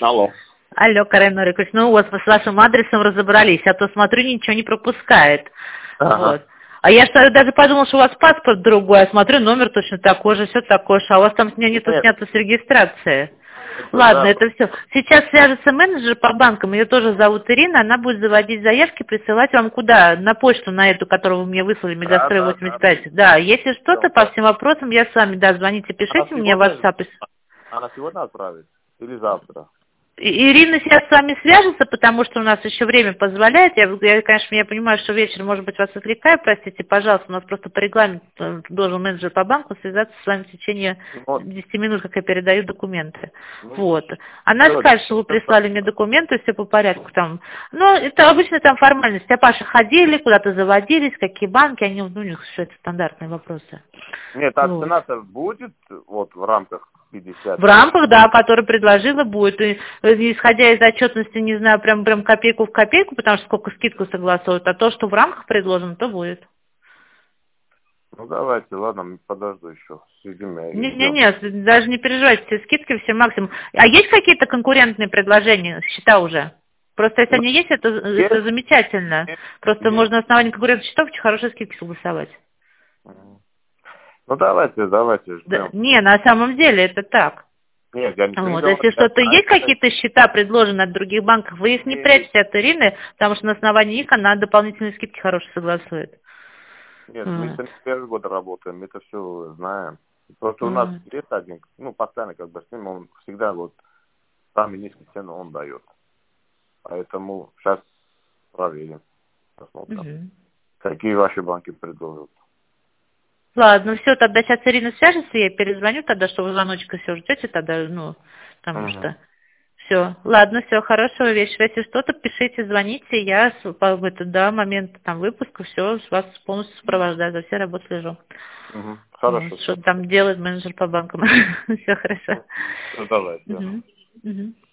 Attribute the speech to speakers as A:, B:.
A: Алло.
B: Алло, Карен Норикович, ну вот мы с вашим адресом разобрались, а то смотрю, ничего не пропускает.
A: Ага.
B: Вот. А я что, даже подумал, что у вас паспорт другой, а смотрю, номер точно такой же, все такое же, а у вас там с меня нету
A: Нет.
B: снято с регистрации. Ладно,
A: Да.
B: это все. Сейчас свяжется менеджер по банкам, ее тоже зовут Ирина, она будет заводить заявки, присылать вам куда? На почту, на эту, которую вы мне выслали, Мегастрой
A: Да.
B: 85. Да, если что-то по всем вопросам, я с вами, да, звоните,
A: Она
B: пишите мне в
A: сегодня,
B: WhatsApp.
A: она сегодня отправит? Или завтра?
B: Ирина сейчас с вами свяжется, потому что у нас еще время позволяет. Конечно, я понимаю, что вечером, может быть, вас отвлекаю, простите, пожалуйста, у нас просто по регламенту должен менеджер по банку связаться с вами в течение
A: Вот.
B: 10 минут, как я передаю документы.
A: Ну,
B: Вот. Она
A: всё,
B: скажет, что вы прислали мне документы, все по порядку там. Но это обычно там формальность. А Паша ходили, куда-то заводились, какие банки, они, ну, у них все это стандартные вопросы.
A: Нет, а
B: Вот.
A: цена-то будет вот в рамках 50?
B: В рамках, да, который предложила, будет. И, исходя из отчетности, не знаю, прям копейку в копейку, потому что сколько скидку согласуют, а то, что в рамках предложено, то будет.
A: Ну давайте, ладно, подожду еще. Сидим и ждем.
B: Не, даже не переживайте, все скидки, все максимум. А есть какие-то конкурентные предложения, счета уже? Просто если
A: Ну,
B: они есть, это
A: есть,
B: замечательно. Просто
A: есть.
B: можно на основании конкурентных счетов очень хорошие скидки согласовать.
A: Ну давайте,
B: Да,
A: ждем.
B: не, на самом деле это так.
A: Нет, я ничего не
B: Вот,
A: говорю.
B: если что-то есть, какие-то счета предложены от других банков, вы их не прячьте от Ирины, потому что на основании них она дополнительные скидки хорошие согласует.
A: Нет, мы с ним первый год работаем, мы это все знаем. Просто у нас
B: Мгм.
A: есть один, ну, постоянно как бы с ним, он всегда вот самые низкие цены он дает. Поэтому сейчас проверим, посмотрим.
B: Мгм.
A: Какие ваши банки предложат.
B: Ладно, все, тогда сейчас Ирина свяжется, я ей перезвоню тогда, что вы звоночка все ждете тогда, ну, потому
A: Угу.
B: что все. Ладно, все, хорошего вечера. Если что-то, пишите, звоните, я до момента там выпуска все вас полностью сопровождаю, за все работы слежу.
A: Угу.
B: Вот,
A: Хорошо.
B: что там делает менеджер по банкам. Все хорошо.
A: Ну, давайте.
B: Мгм. Мгм.